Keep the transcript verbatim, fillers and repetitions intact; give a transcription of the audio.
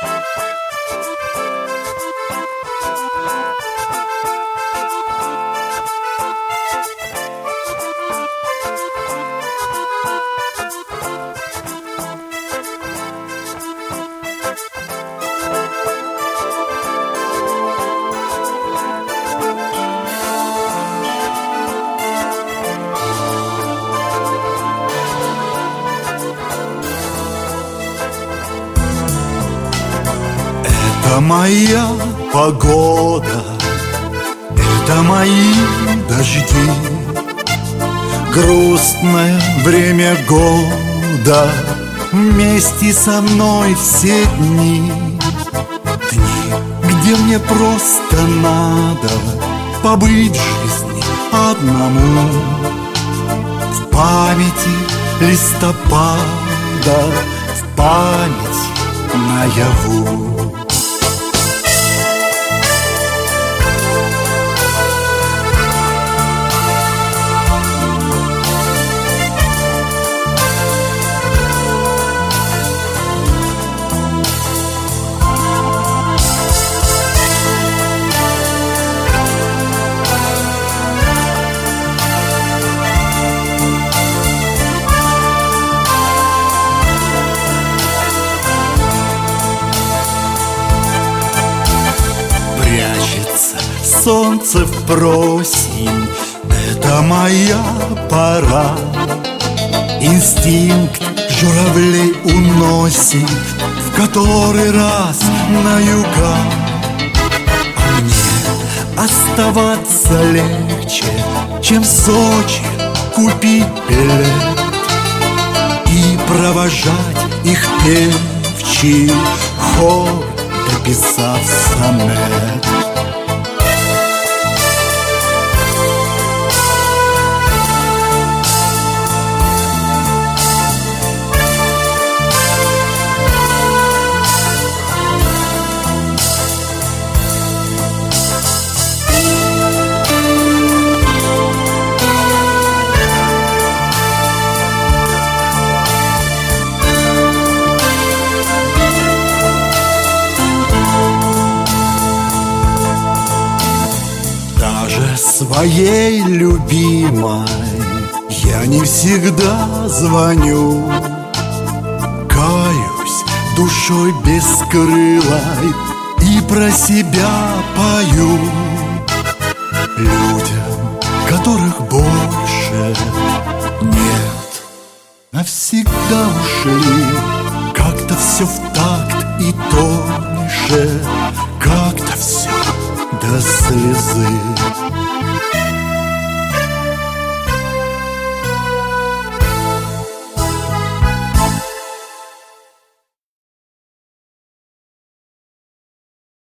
Это моя погода, это мои дожди, грустное время года, вместе со мной все дни. Дни, где мне просто надо побыть в жизни одному. В памяти листопада, в памяти наяву. Солнце в просень, это моя пора. Инстинкт журавлей уносит в который раз на юга. А мне оставаться легче, чем в Сочи купить билет и провожать их певчий хор, дописав сонет. Своей любимой я не всегда звоню. Каюсь душой бескрылой и про себя пою. Людям, которых больше нет, навсегда ушли. Как-то все в такт и тоньше, как-то все до слезы.